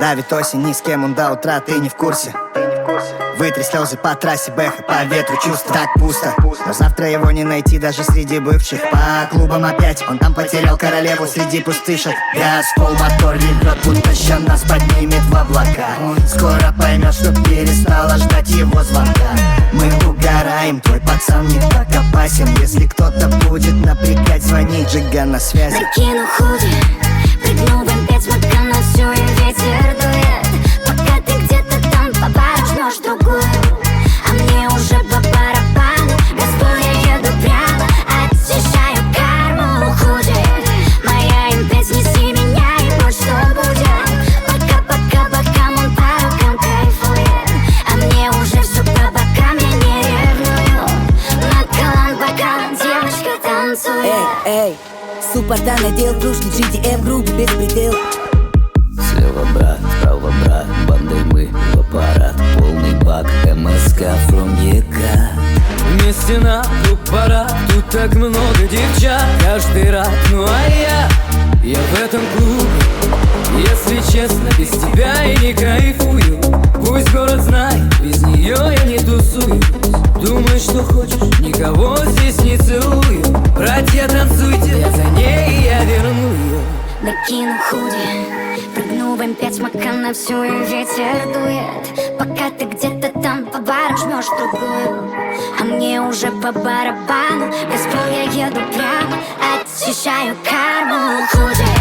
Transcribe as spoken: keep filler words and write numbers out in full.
Давит осень, ни с кем он до утра, ты не в курсе. Вытри слезы по трассе, бэха, по ветру чувства. Так пусто, но завтра его не найти даже среди бывших. По клубам опять, он там потерял королеву среди пустышек. Газ, пол, мотор ревет, будто ща нас поднимет в облака. Он скоро поймет, что перестала ждать его звонка. Мы угораем, твой пацан не так опасен. Если кто-то будет напрягать, звони, Джига на связи. Накину худи, прыгну в эм пять, мака на всю и ветер дует. Пока ты где-то там по бару жмешь другую, а мне уже по барабану. Газбой, я еду прямо, очищаю карму. Худи, моя эм пять, неси меня, и вот что будет. Пока, пока, пока он по рукам кайфует, а мне уже все по бокам, я не ревную. Накалан бокалом девочка танцует. Эй, эй, суппорта надел, кружки джи ди эф, грубый беспредел. Слева брат, справа брат, бандой мы в аппарат. Полный бак, эм эс ка from е ка. Вместе на клуб пора, тут так много девчат. Каждый рад, ну а я, я в этом клубе. Если честно, без тебя я не кайфую. Пусть город знает, без нее я не тусую. Думаешь, что хочешь, никого здесь не целую. Братья, танцуйте, я за ней, я верну ее. Накину худи, прыгну в эм пять, мака на всю и ветер дует. Пока ты где-то там по барам жмешь другую, а мне уже по барабану. Без пол я еду прямо, очищаю карму. Худи,